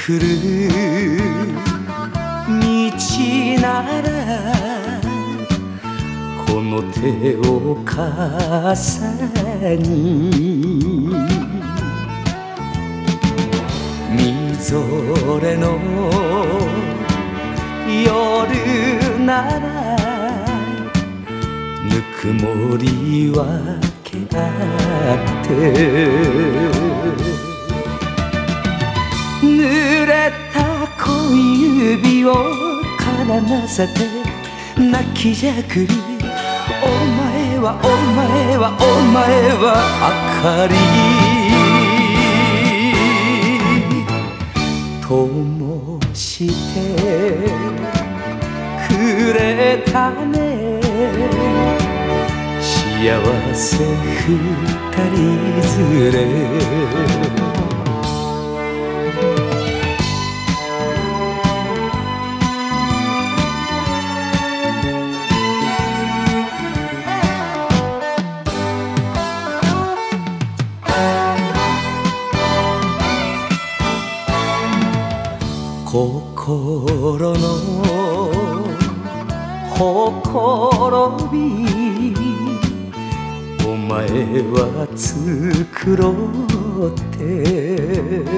来る道ならこの手を傘にみぞれの夜ならぬくもり分け合って濡れた小指を絡ませて泣きじゃくりお前はお前はお前は明かり灯してくれたね幸せ二人連れ心のほころびお前は繕って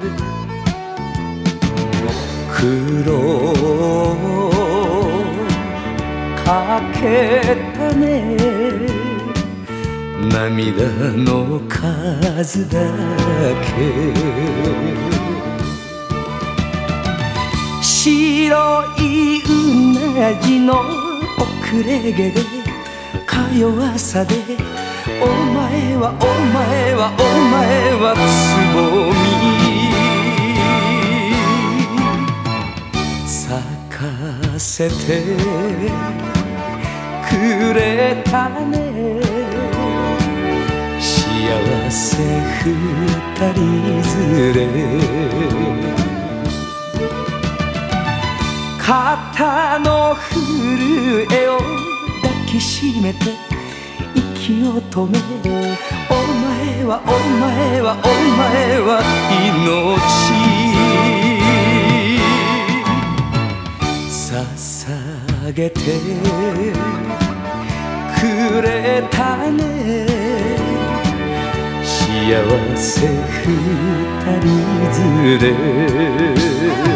苦労かけたね涙の数だけ白いうなじの遅れ毛でか弱さでお前はお前はお前はつぼみ咲かせてくれたね幸せ二人連れ肩の震えを抱きしめて息を止めお前はお前はお前は命捧げてくれたね幸せ二人連れ